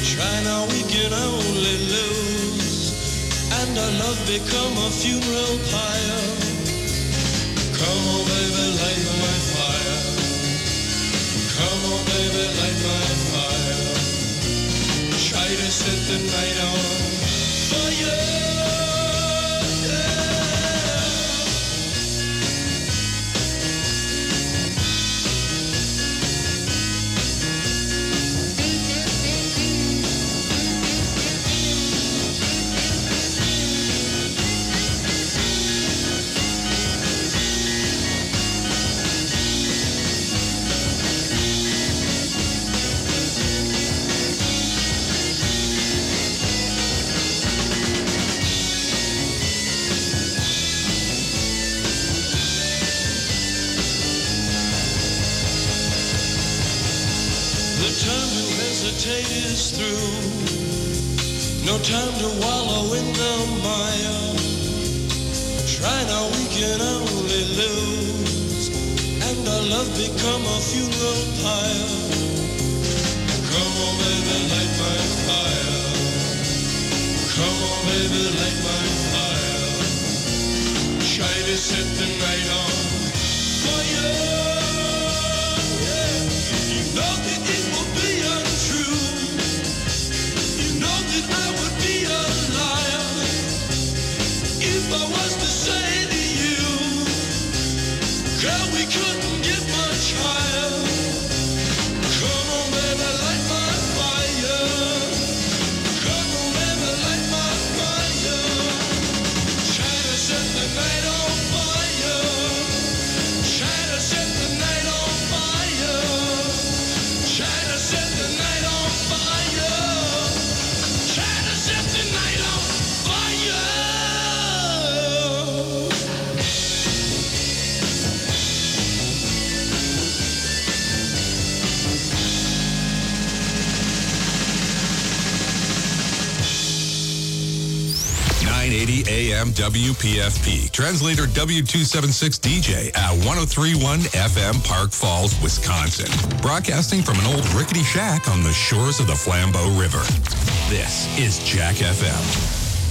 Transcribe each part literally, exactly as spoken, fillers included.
Try now, we can only lose, and our love become a funeral pyre. Come on, baby, light my fire. Come on, baby, light my fire. Try to set the night on fire. Is through. No time to wallow in the mire. Try now, we can only lose, and our love become a funeral pyre. Come on, baby, light my fire. Come on, baby, light my fire. Try to set the night on fire. I was to say to you, girl, we couldn't get much higher. Come on, baby, light my fire. Come on, baby, light my fire. Try to set the night on fire. Try to set the night on fire. Try to set the night on fire. Try to set the night on fire. nine eighty A M W P F P. Translator W two seventy-six D J at one oh three point one F M Park Falls, Wisconsin. Broadcasting from an old rickety shack on the shores of the Flambeau River. This is Jack F M.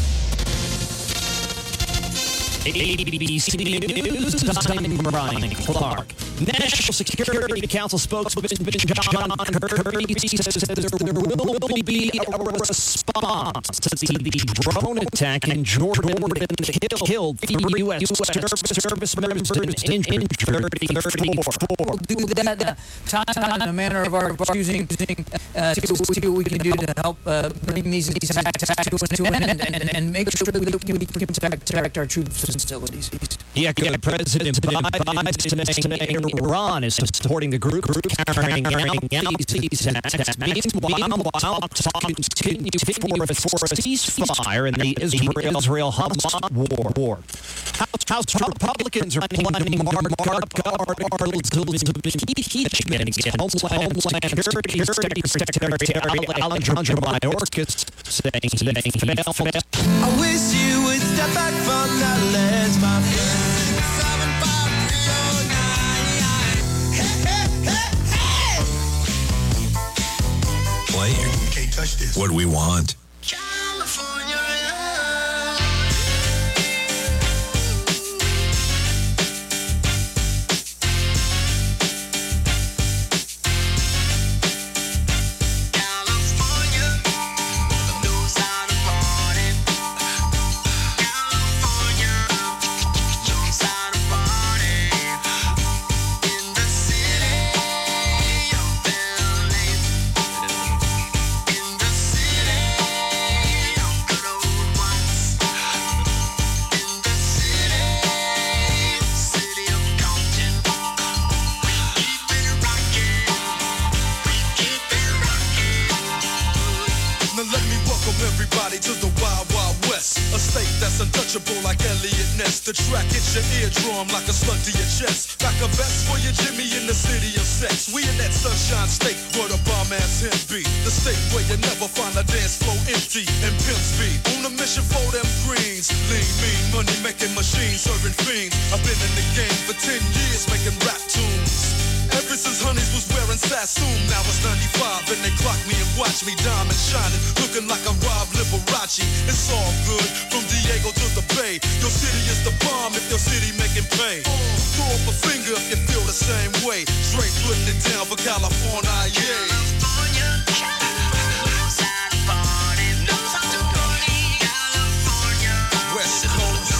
A B C News, I'm Brian Clark. National Security Council spokesman John Kirby says there will be a response to the drone attack in Jordan that killed three U S service members and injured thirty-four. We'll do that time in a manner of our choosing uh, to see what we can do to help uh, bring these attacks to an end and, and make sure that we can protect our troops and facilities. Yeah, President Biden saying Iran is supporting the group carrying out these attacks. Meanwhile, talks continue for a ceasefire in the Israel-Hamas war. House Republicans are planning to mark articles of impeachment against Homeland Security Secretary Alejandro Mayorkas saying today. I wish you would step back from that ledge, my friend. Playing Can't touch this. what we want. California. Untouchable like Elliot Ness. The track hits your eardrum like a slug to your chest. Back a vest for your Jimmy in the city of sex. We in that sunshine state where the bomb ass him be. The state where you never find a dance floor empty and pimp speed. On a mission for them greens. Lean, mean, money making machines serving fiends. I've been in the game for ten years making rap tunes. Ever since Honeys was wearing Sassoon, now it's ninety-five, and they clock me and watch me diamond shining, looking like a Rob Liberace. It's all good, from Diego to the Bay. Your city is the bomb if your city making pay. Throw up a finger if you feel the same way. Straight putting it down for California, yeah. West Coast.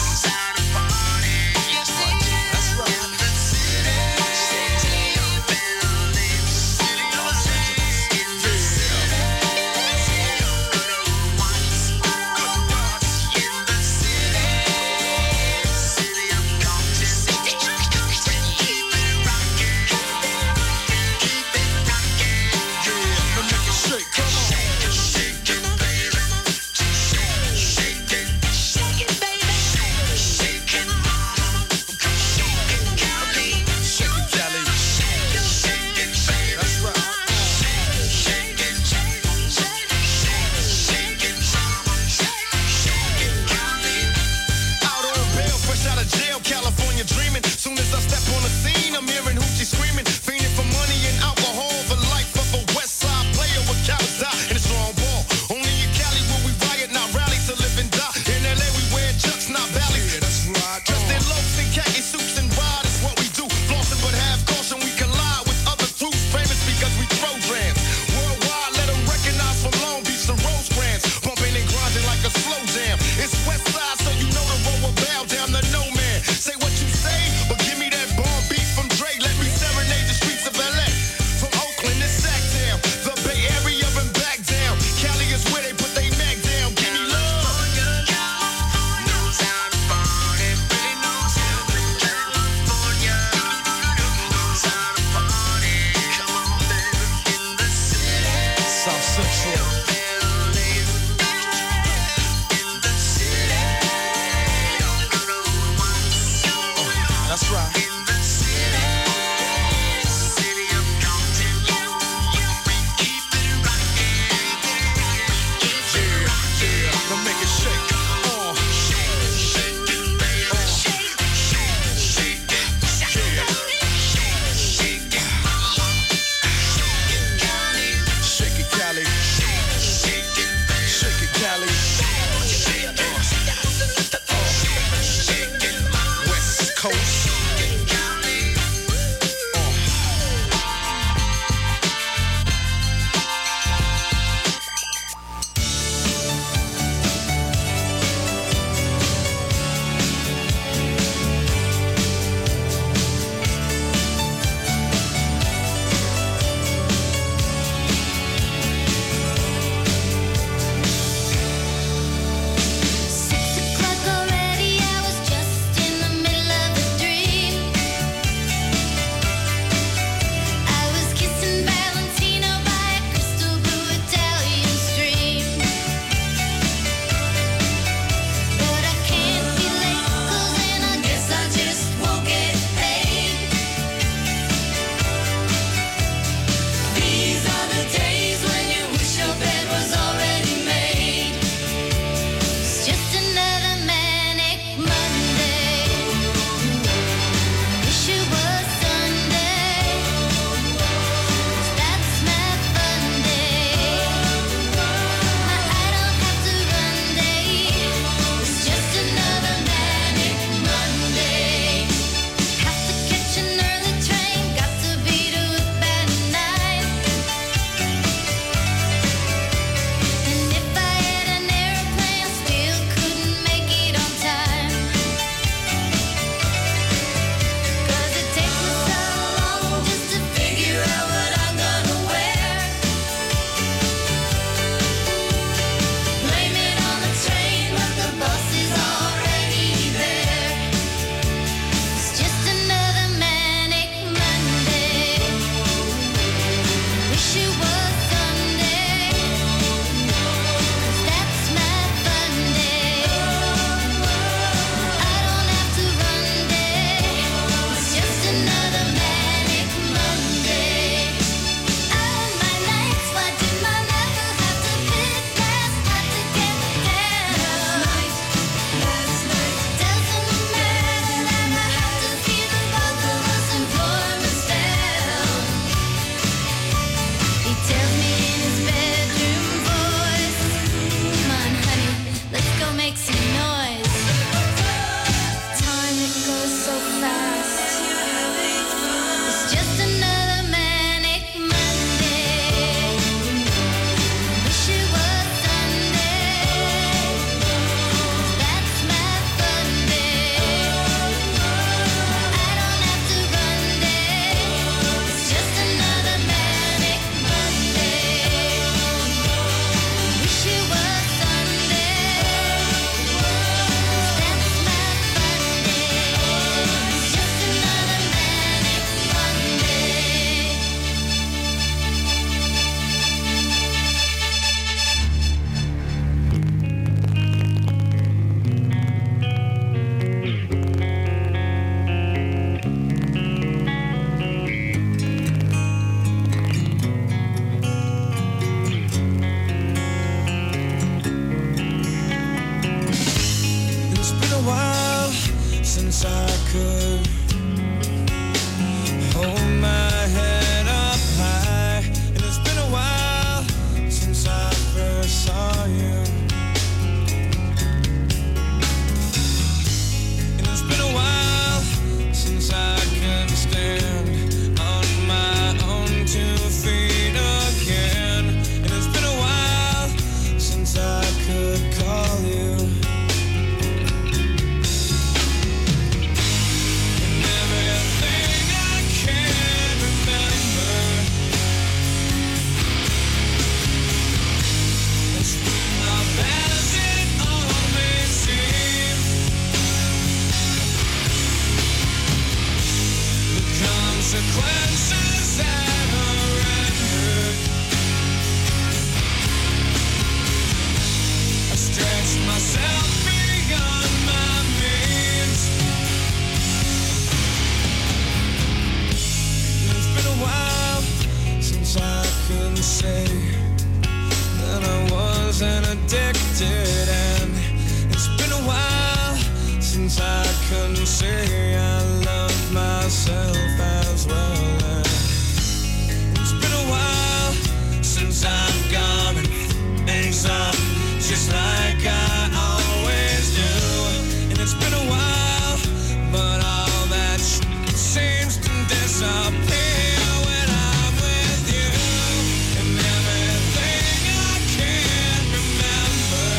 addicted, and it's been a while since I couldn't say I love myself as well. And it's been a while since I've gone and things up just like I always do. And it's been a while, but all that shit seems to disappear when I'm with you. And everything I can't remember,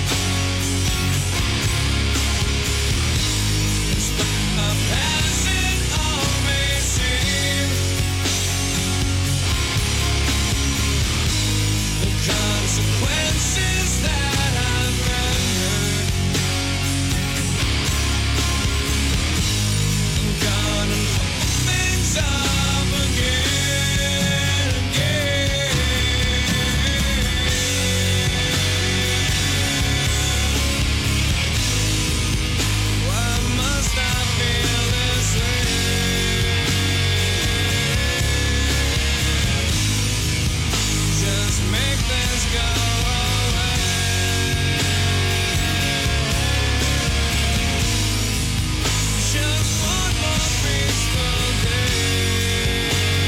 it's the past it all may seem. The consequences that I've rendered, I'm gonna fuck things up again, again. Why must I feel this way? Just make this go away. Just one more peaceful day.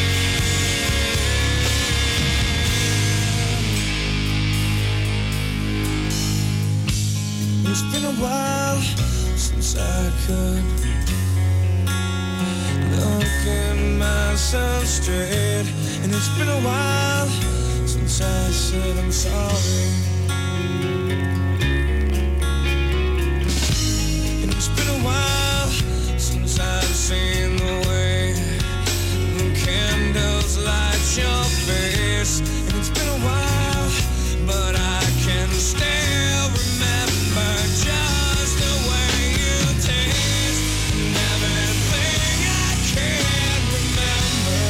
It's been a while since I could look at myself straight, and it's been a while since I said I'm sorry. And it's been a while since I've seen the way the candles light your face. And it's been a while, but I can still remember just the way you taste. And everything I can remember,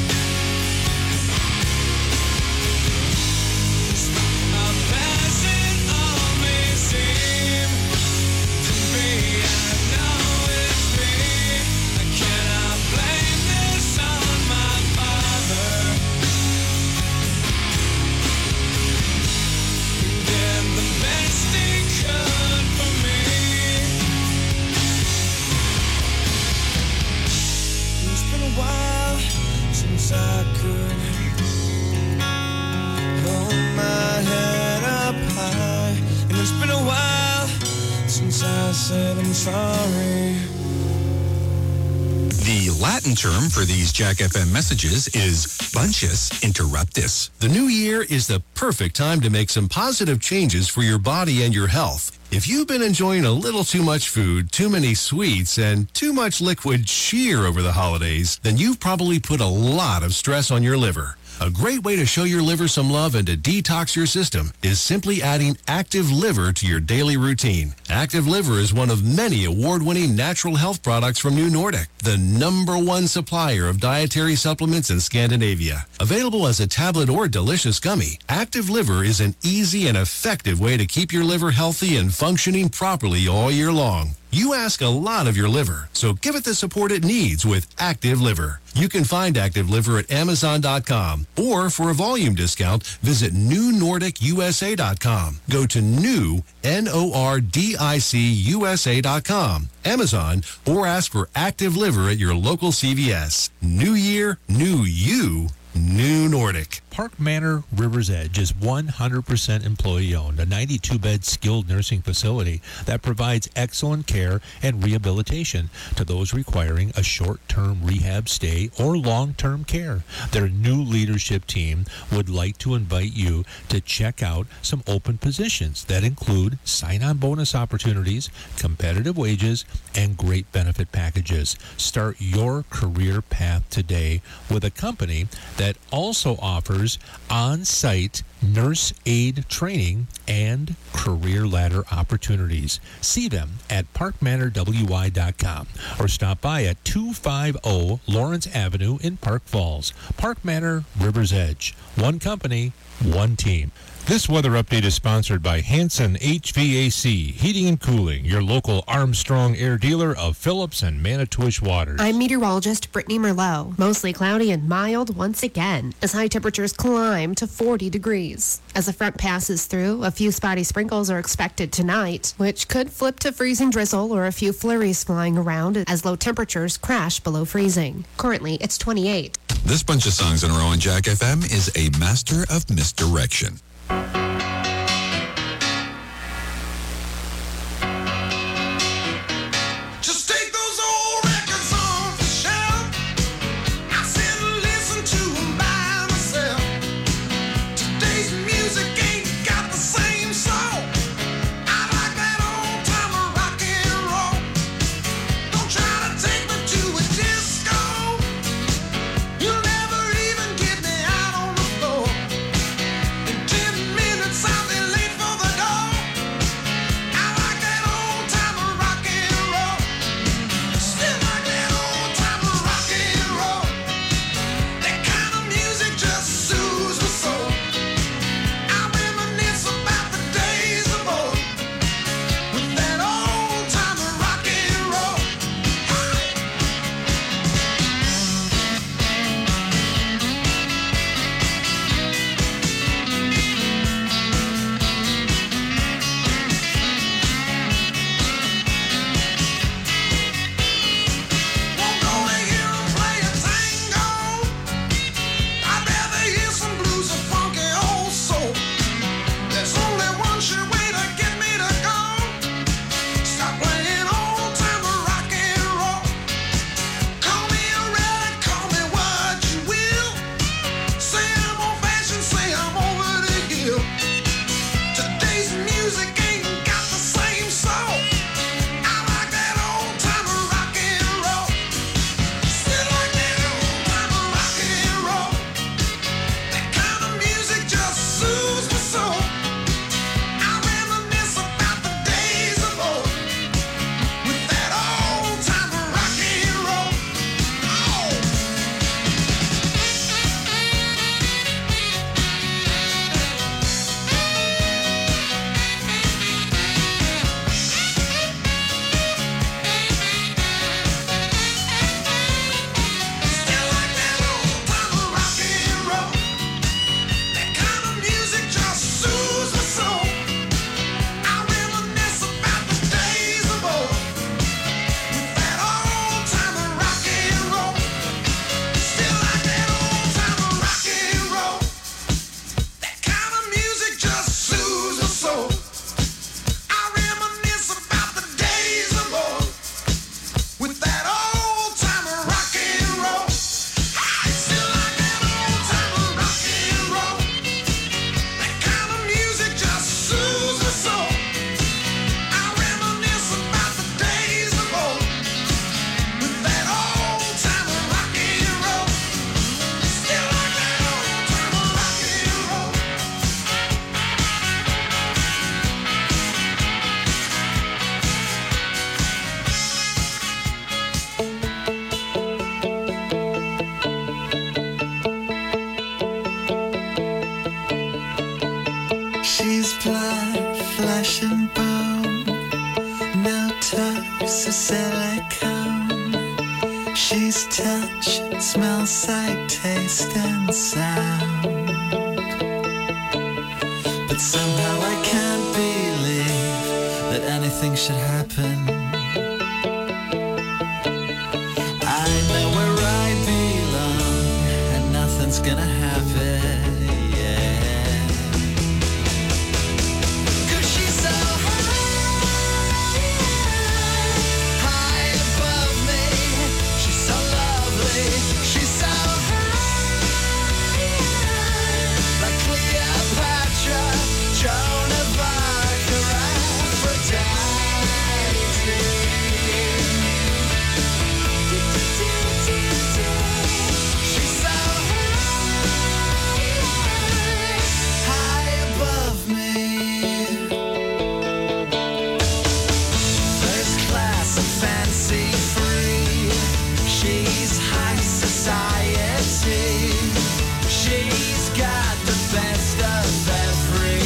a past it all may seem to be. I know it's me. I cannot blame this on my father. He did the best he could for me. It's been a while since I could hold my head up high, and it's been a while since I said I'm sorry. The Latin term for these Jack F M messages is bunches interruptus. The new year is the perfect time to make some positive changes for your body and your health. If you've been enjoying a little too much food, too many sweets, and too much liquid cheer over the holidays, then you've probably put a lot of stress on your liver. A great way to show your liver some love and to detox your system is simply adding Active Liver to your daily routine. Active Liver is one of many award-winning natural health products from New Nordic, the number one supplier of dietary supplements in Scandinavia. Available as a tablet or delicious gummy, Active Liver is an easy and effective way to keep your liver healthy and functioning properly all year long. You ask a lot of your liver, so give it the support it needs with Active Liver. You can find Active Liver at Amazon dot com, or for a volume discount, visit New Nordic U S A dot com. Go to new, N O R D I C U S A dot com, Amazon, or ask for Active Liver at your local C V S. New year, new you, New Nordic. Park Manor River's Edge is one hundred percent employee-owned, a ninety-two bed skilled nursing facility that provides excellent care and rehabilitation to those requiring a short-term rehab stay or long-term care. Their new leadership team would like to invite you to check out some open positions that include sign-on bonus opportunities, competitive wages, and great benefit packages. Start your career path today with a company that also offers on-site nurse aid training and career ladder opportunities. See them at park manor w y dot com or stop by at two fifty Lawrence Avenue in Park Falls. Park Manor River's Edge. One company, one team. This weather update is sponsored by Hanson H V A C, Heating and Cooling, your local Armstrong air dealer of Phillips and Manitowish waters. I'm meteorologist Brittany Merlot. Mostly cloudy and mild once again as high temperatures climb to forty degrees. As the front passes through, a few spotty sprinkles are expected tonight, which could flip to freezing drizzle or a few flurries flying around as low temperatures crash below freezing. Currently, it's twenty-eight. This bunch of songs in a row on Jack F M is a master of misdirection. Just take those old records off the shelf. I sit and listen to 'em by myself. Today's music ain't got the same soul. I like that old time rock and roll. Don't try to take me to a disco. You'll never even get me out on the floor. In ten minutes I'll be late for the door. I like that old time rock and roll. Still like that old time rock and roll. That kind of music just soothes my soul. I reminisce about the days of old with that old time rock and roll. Won't go to hear 'em play a tango. I'd rather hear some blues or funky old soul. There's only one sure way to get me to go. Stop playing old time rock and roll. Call me a relic, call me what you will. Say I'm old fashioned, say I'm over the hill. Today's music ain't got the same soul. I like that old time rock and roll. Still like that old time rock and roll. That kind of music just soothes my soul. I reminisce about the days of old with that old time rock and roll. Oh. Still like that old time rock and roll. That kind of music just soothes my soul. I reminisce about the days of old with that old time rock and roll. Still like that old time rock and roll. That kind of music just soothes my soul. I reminisce about the days of old with that old time rock and roll. I still like that old time rock and roll. That kind of music just soothes my soul. I reminisce about the days of old with that old time rock and roll. Still like that old time rock and roll. She's blood, flesh and bone, no toes or silicone. She's touch, smell, sight, taste and sound. But somehow I can't believe that anything should happen. I know where I belong and nothing's gonna happen. Yeah. 'Cause she's so high, high above me. She's so lovely. She's so high, like Cleopatra, Joan of Arc, or Aphrodite. She's so high, high above me. First class and fancy free. She's high society. She's got the best of every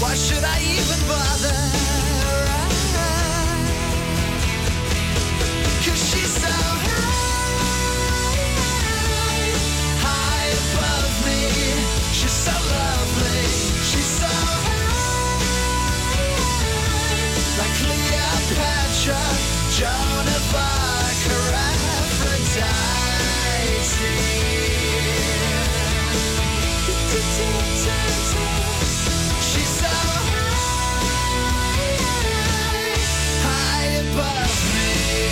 Why should I even bother? Cause she's so high, high above me. She's so lovely. She's so high, like Cleopatra, Joan of Arc, or Aphrodite. She's so high, high above me.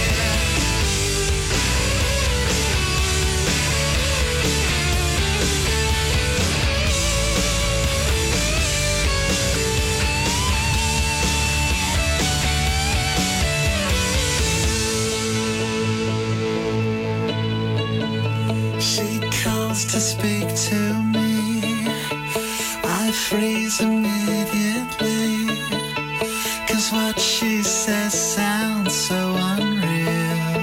She calls to speak to me. I freeze immediately, cause what she says sounds so unreal.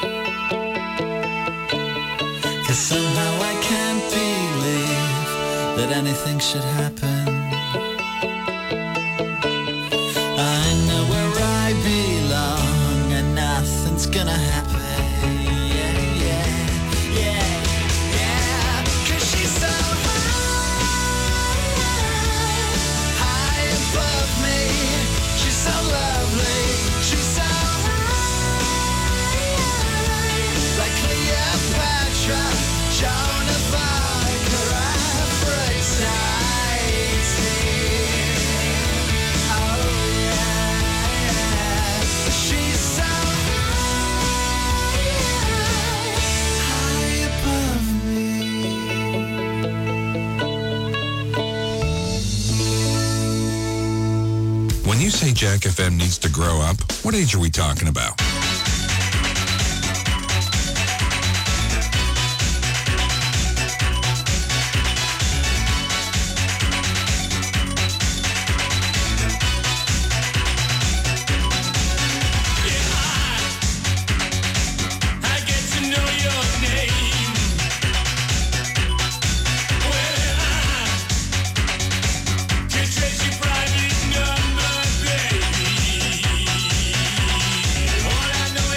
Cause somehow I can't believe that anything should happen. I know where I belong and nothing's gonna happen. Yeah, yeah, yeah, yeah. Cause she's so high above me. She's so lovely. She's so high, like Cleopatra, Joan of Arc, or Aphrodite. Oh yeah, yeah. She's so high, high above me. When you say Jack F M needs to grow up, what age are we talking about? I get to know your name. Well, I can trace your private number, baby. All I know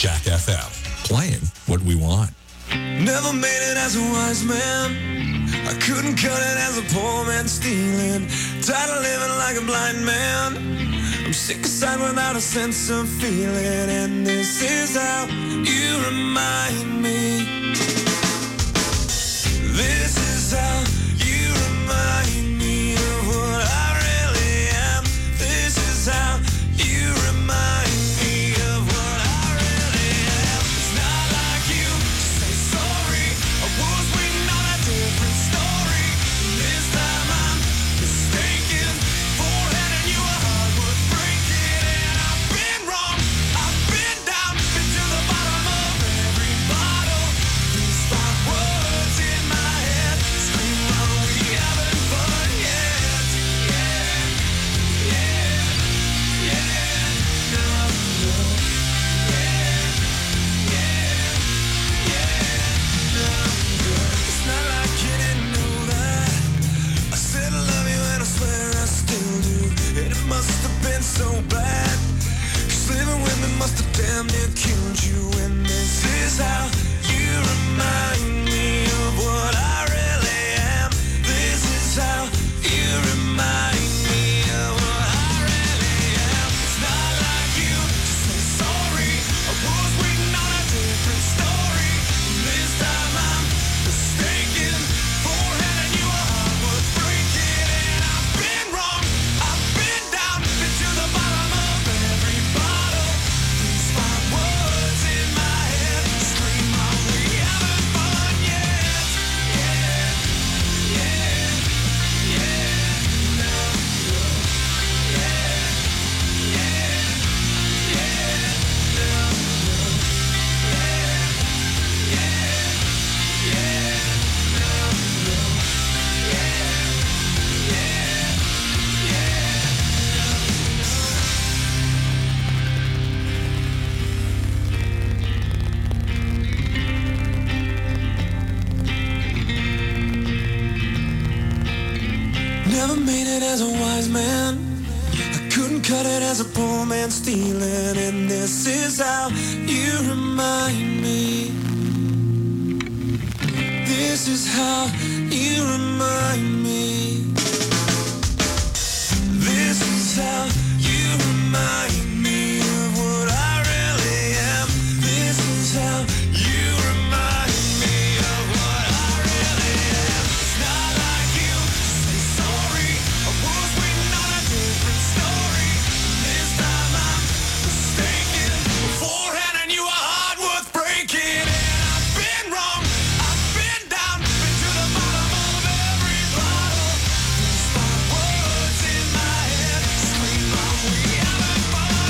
Jack F M, playing what we want. Never made it as a wise man. I couldn't cut it as a poor man stealing. Tired of living like a blind man. I'm sick aside without a sense of feeling. And this is how you remind me. This is how you remind me of what I really am. This is how you remind me of what I really am. It's not like you to say sorry. I was waiting on a different story. This time I'm mistaken for handing you a heart worth breaking. And I've been wrong, I've been down, been to the bottom of every bottle. These five words in my head scream, are we having fun yet? Yeah, yeah, yeah, no, no, yeah, yeah, yeah, no, no. It's not like you didn't know that. I said I love you and I swear I still do. And it must have been so bad, 'cause living with me must have damn near killed you. And this is how you remind me of what I really am. This is how you remind me of what I really am. It's not like you to say sorry. I was waiting on a different story. This time I'm mistaken for handing you a heart worth breaking. And I've been wrong, I've been down, been to the bottom of every bottle. These five words in my head scream, are we having fun yet? Yeah, yeah, yeah, no, no, yeah, yeah, yeah, no, no, yeah, yeah, yeah, no, no, yeah, Never made it as a wise man. I couldn't cut it as a poor man stealing. And this is how you remind me. This is how you remind me. This is how you remind me of what I really am. This is how you remind me of what I really am. It's not like you to say sorry. I was waiting on a different story. This time I'm mistaken for handing you a heart worth breaking. And I've been wrong, I've been down, been to the bottom of every bottle. These five words in my head scream, are we having fun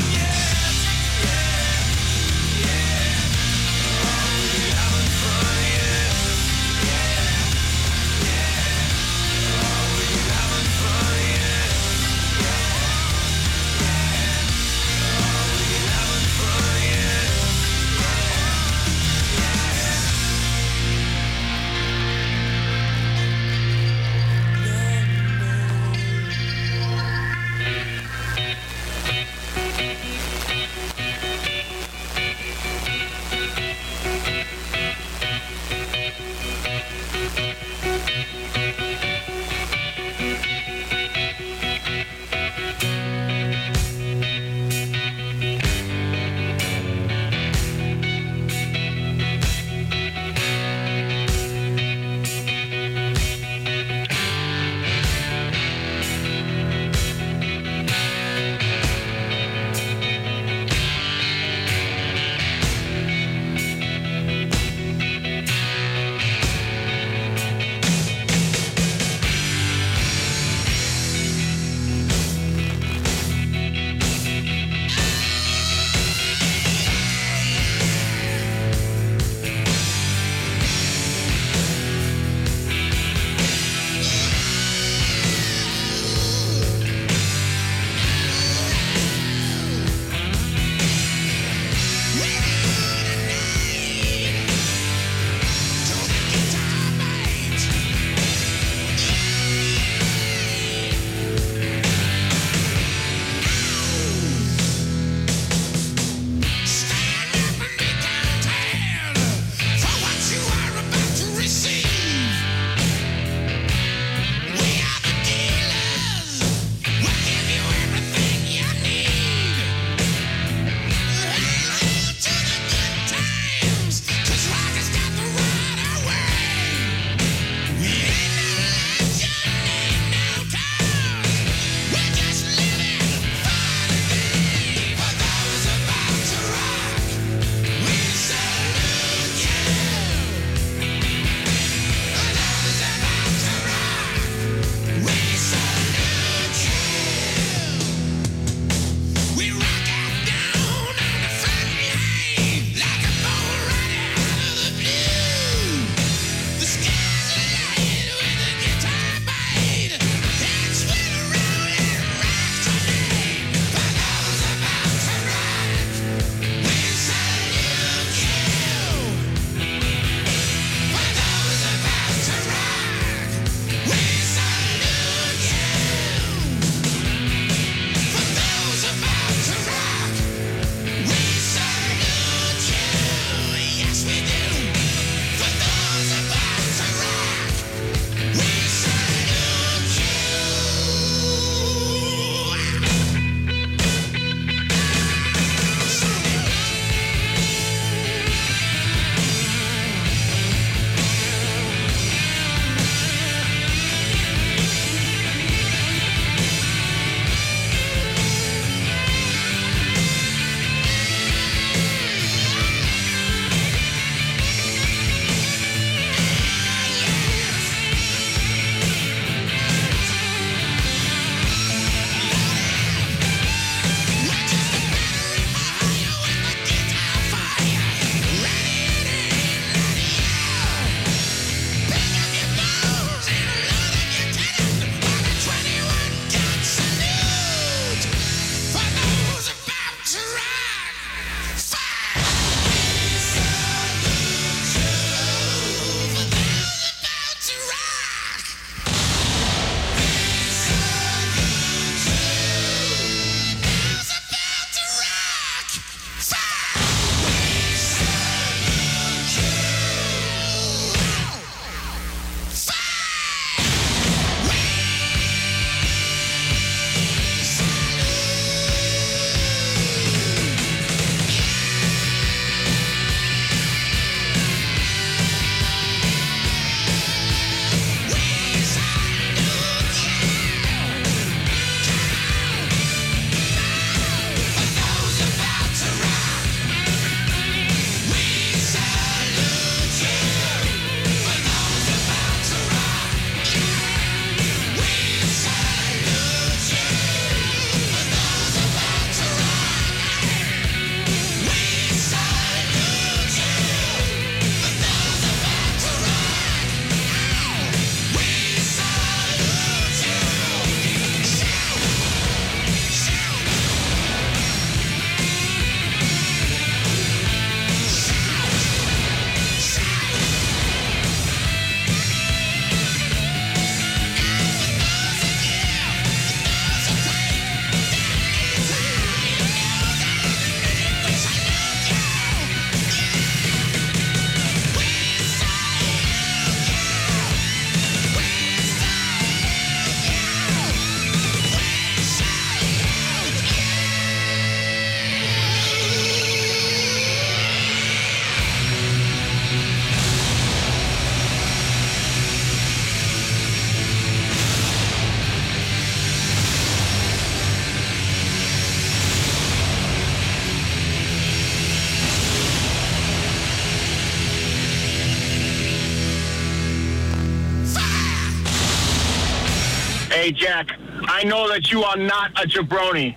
Hey, Jack, I know that you are not a jabroni.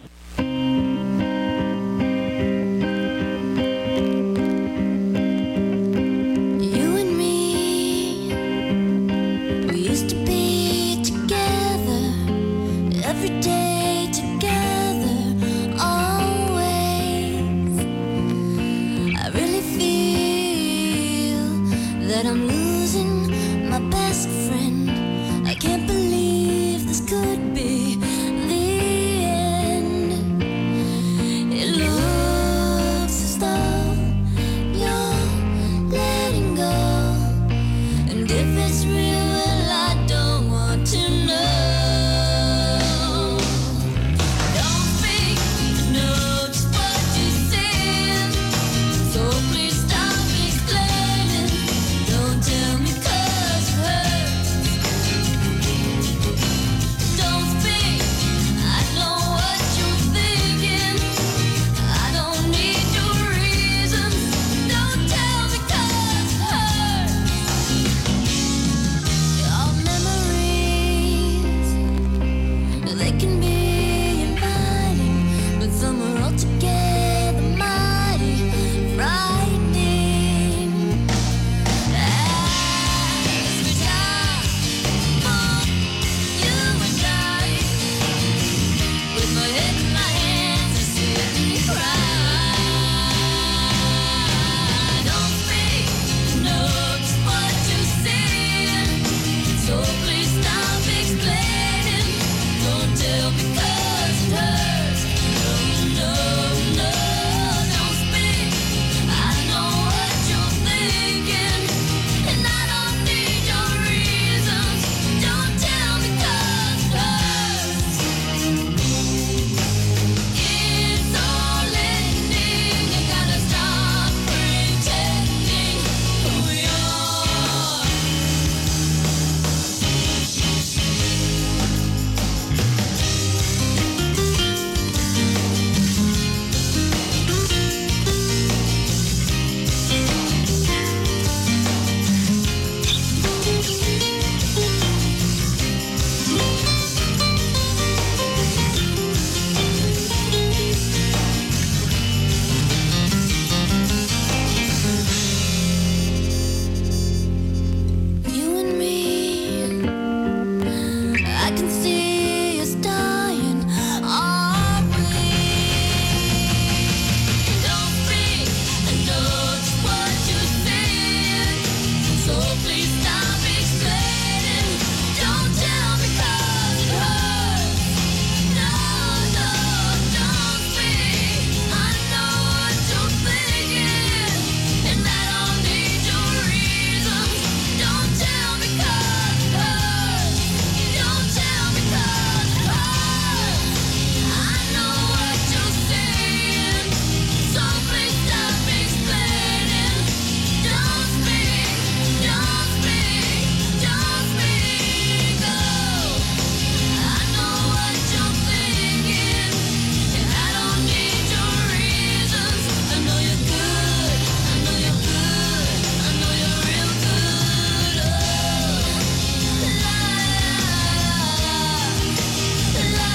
You and me, we used to be together, every day together, always. I really feel that I'm losing my best friend. I can't believe this could be the end. It looks as though you're letting go, and if it's real, well, I don't want to know. Don't speak, I know just what you said, so please stop explaining. Don't tell me 'cause it hurts. Don't speak, I know what you're thinking. I don't need your reasons. Don't tell me 'cause it hurts. Your memories, they can be inviting, but some are altogether mighty frightening. As we die for you and I, with my head in my hands, I sit and cry. Don't speak, know just what you said, so please stop explaining. Don't tell me 'cause it hurts. No, no, no, don't speak. I know what you're thinking, and I don't need your reasons. Don't tell me 'cause it hurts. It's all ending. You gotta stop pretending who you are. You and me, I can see us dying, aren't we? Don't speak, I know just what you said, so please stop explaining. Don't tell me 'cause it hurts. No, no, don't speak. I know what you're thinking, and I don't need your reasons. Don't tell me 'cause it hurts. Don't tell me 'cause it hurts. I know what you're saying, so please stop explaining. Don't speak, don't speak, don't speak. Oh, I know what you're thinking, and I don't need your reasons. I know you're good, I know you're good, I know you're real good. Oh, la la la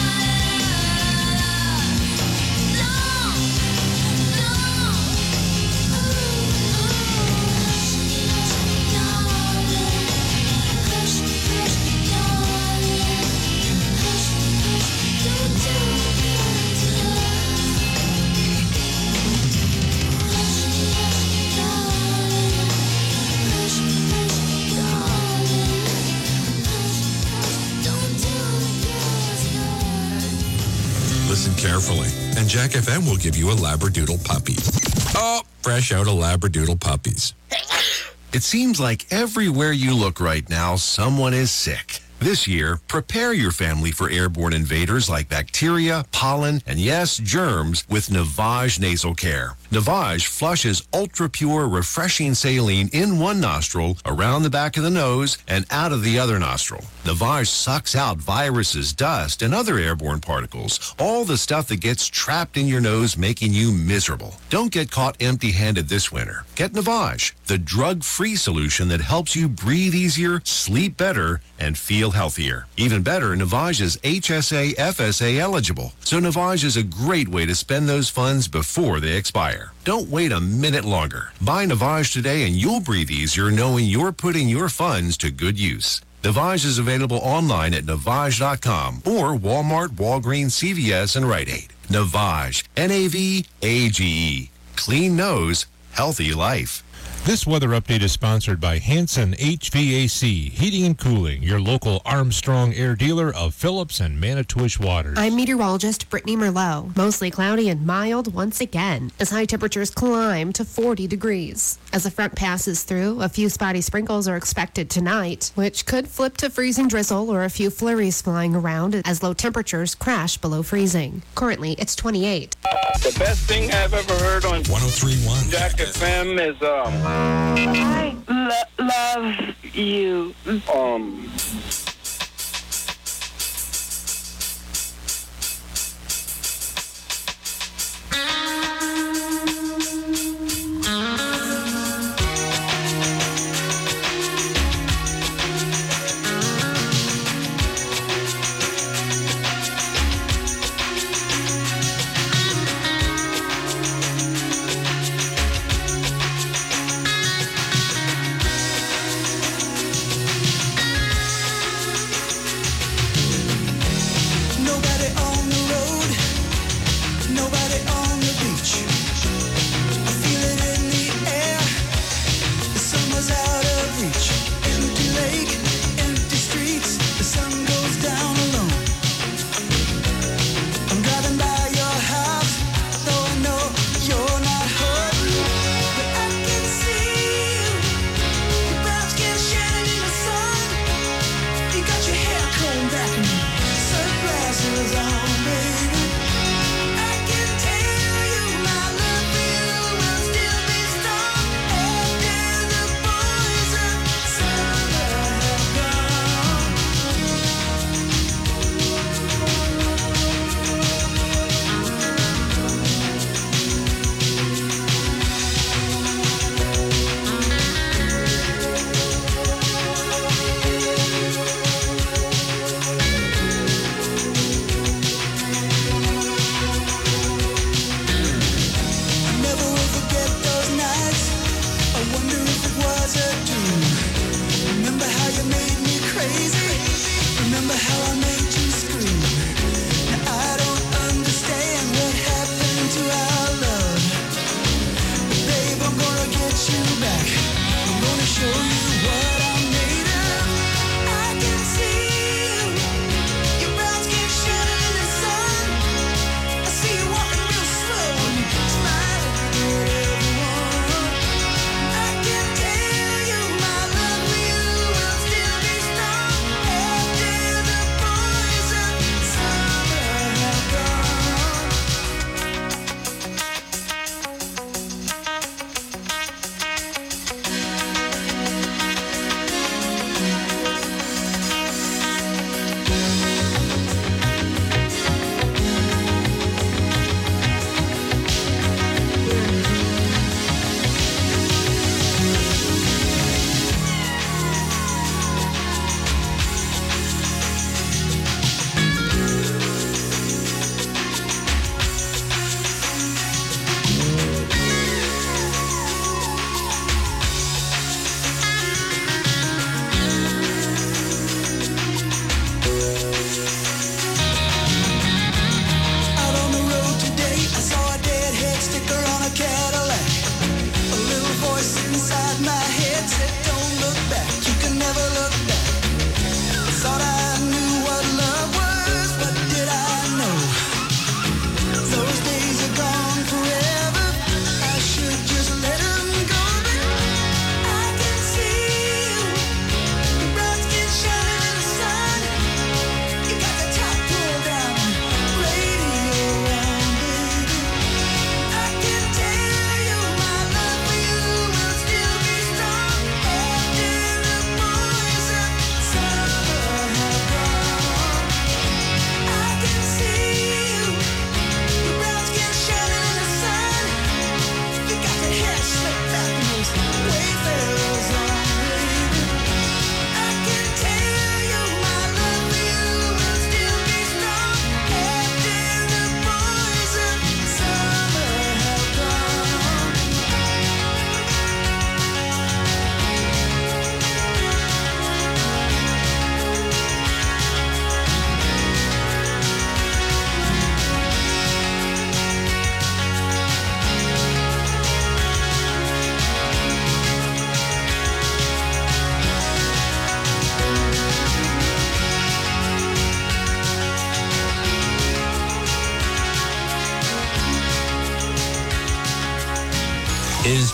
Listen carefully, and Jack F M will give you a Labradoodle puppy. Oh, fresh out of Labradoodle puppies. It seems like everywhere you look right now, someone is sick. This year, prepare your family for airborne invaders like bacteria, pollen, and yes, germs with Navage Nasal Care. Navage flushes ultra-pure, refreshing saline in one nostril, around the back of the nose, and out of the other nostril. Navage sucks out viruses, dust, and other airborne particles, all the stuff that gets trapped in your nose, making you miserable. Don't get caught empty-handed this winter. Get Navage, the drug-free solution that helps you breathe easier, sleep better, and feel healthier. Even better, Navage is H S A F S A eligible, so Navage is a great way to spend those funds before they expire. Don't wait a minute longer. Buy Navage today and you'll breathe easier knowing you're putting your funds to good use. Navage is available online at Navage dot com or Walmart, Walgreens, C V S, and Rite Aid. Navage, N A V A G E. Clean nose, healthy life. This weather update is sponsored by Hanson H V A C, Heating and Cooling, your local Armstrong Air dealer of Phillips and Manitowish waters. I'm meteorologist Brittany Merlot. Mostly cloudy and mild once again as high temperatures climb to forty degrees. As the front passes through, a few spotty sprinkles are expected tonight, which could flip to freezing drizzle or a few flurries flying around as low temperatures crash below freezing. Currently, it's twenty-eight. The best thing I've ever heard on one oh three point one Jack F M is um. I lo- love you. Um.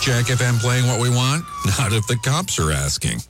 Jack F M playing what we want? Not if the cops are asking.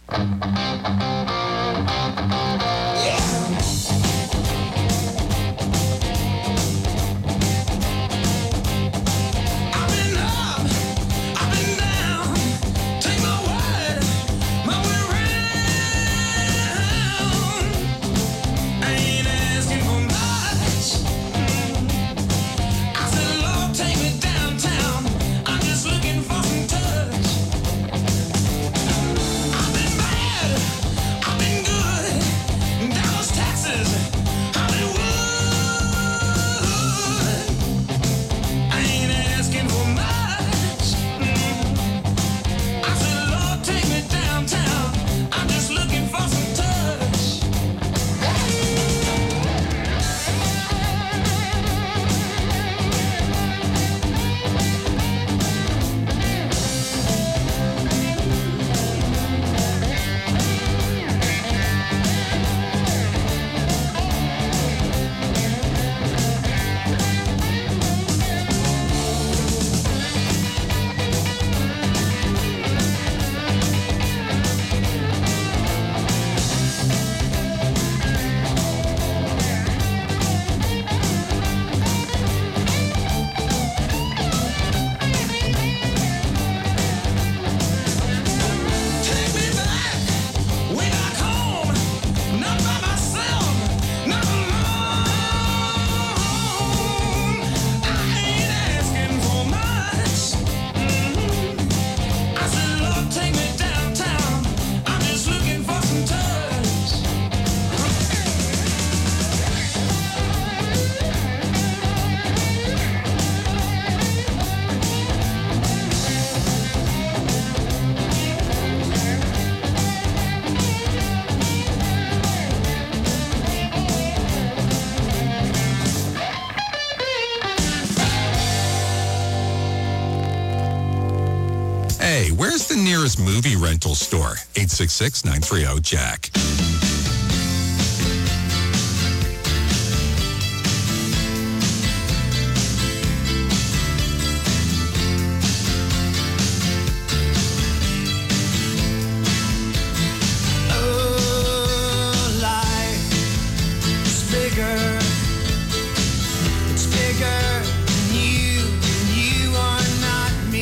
Hey, where's the nearest movie rental store? eight six six, nine three zero, Jack.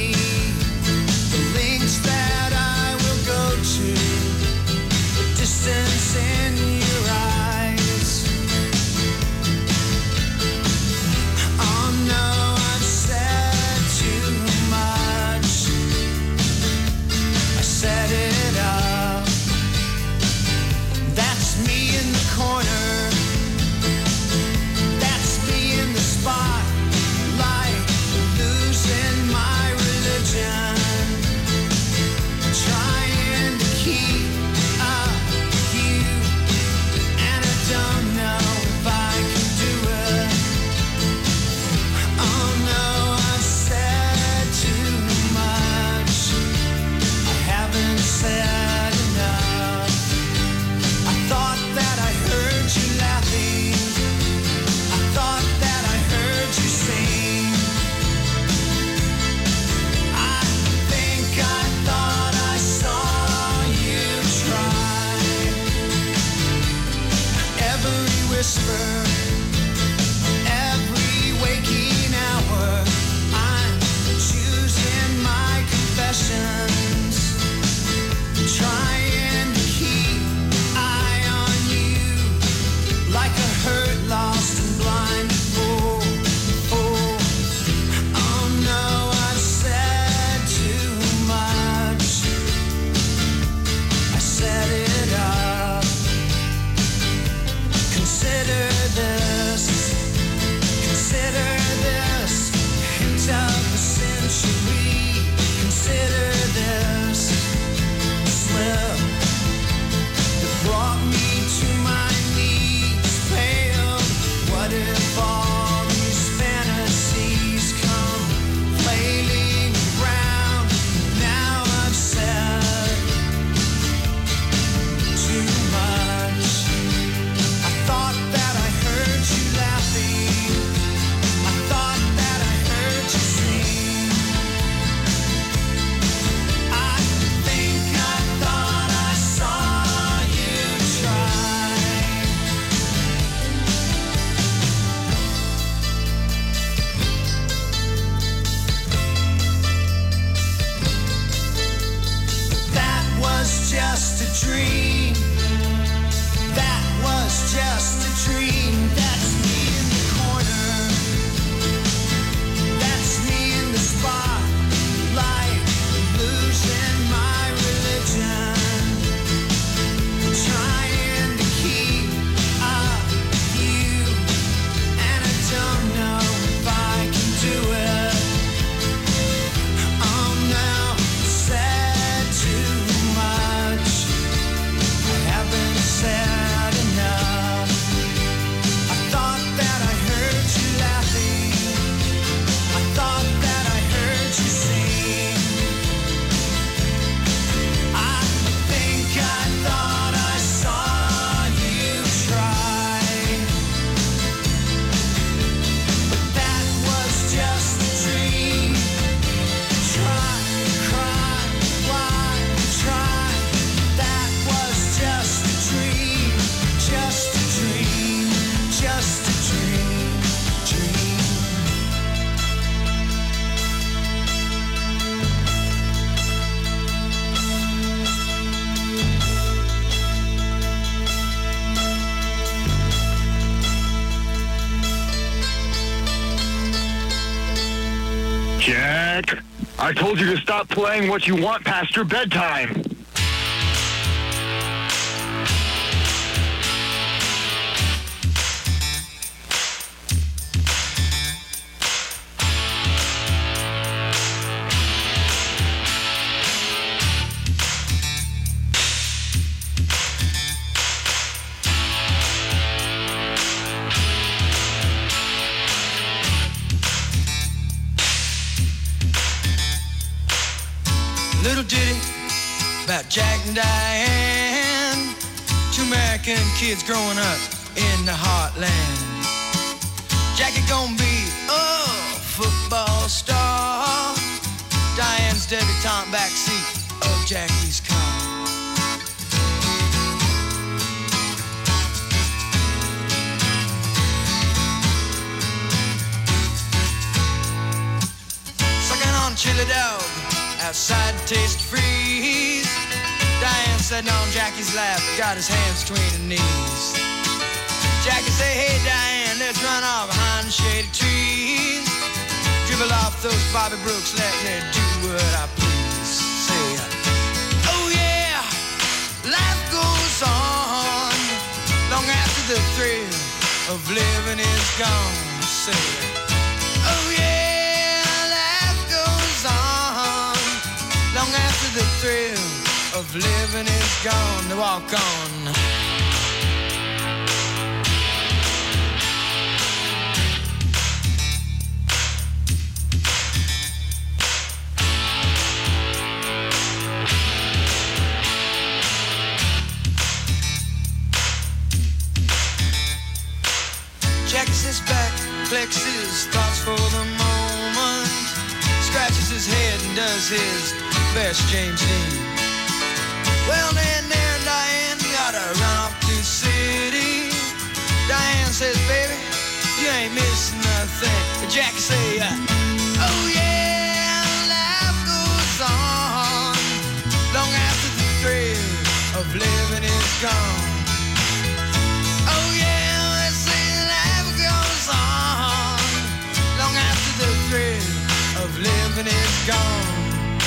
Distance Jack, I told you to stop playing what you want past your bedtime. Little ditty about Jack and Diane, two American kids growing up in the heartland. Jackie gonna be a football star, Diane's debutante backseat of Jackie's car. Sucking on a chili dog outside the taste freeze. Diane sitting on Jackie's lap, got his hands between her knees. Jackie say, hey Diane, let's run off behind the shady trees. Dribble off those Bobby Brooks, let me do what I please. Say, oh yeah, life goes on long after the thrill of living is gone. Say, oh yeah, life goes on long after the thrill of living is gone. To walk on. Jacks his back, flexes thoughts for the moment, scratches his head and does his best James Dean. Well then there Diane gotta run off to the city. Diane says, baby, you ain't missing nothing. Jackie say, uh, oh yeah, life goes on long after the thrill of living is gone. Oh yeah, let's say life goes on long after the thrill of living is gone.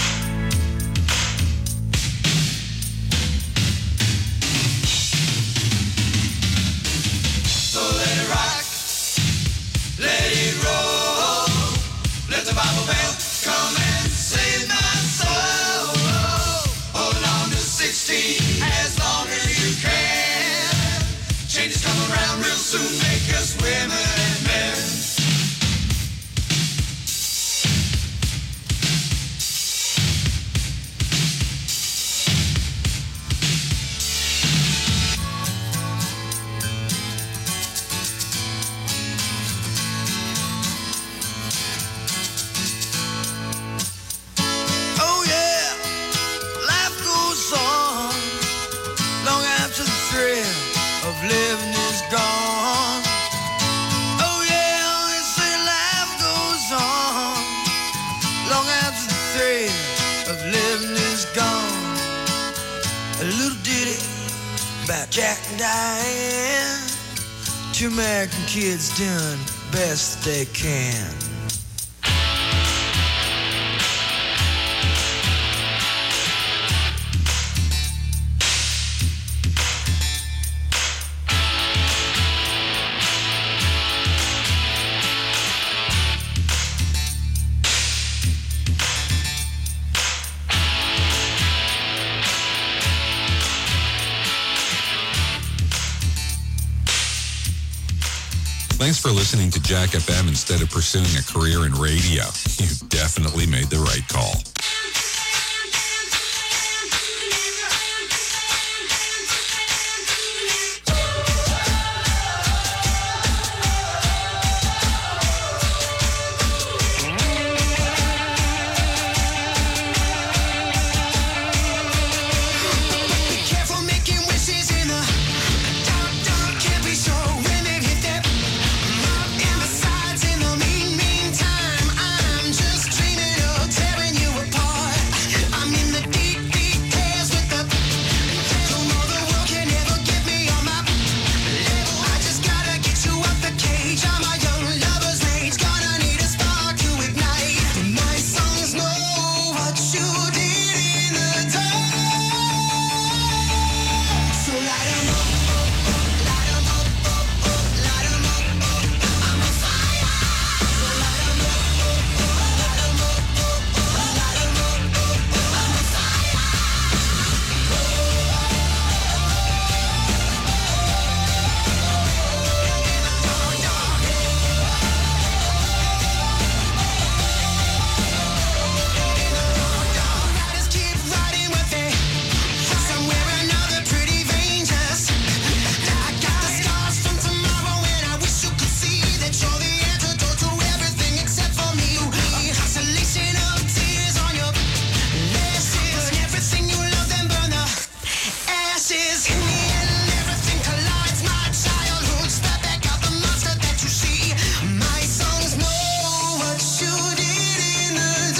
So let it rock, let it roll, let the Bible bell come and save my soul. Holding on to sixteen as long as you can. Changes come around real soon, make us women and men. Oh yeah, life goes on long after the thrill of living is gone. Oh yeah, they say life goes on long after the thrill of living is gone. A little ditty about Jack and Diane, two American kids doing best they can. Thanks for listening to Jack F M instead of pursuing a career in radio. You definitely made the right call.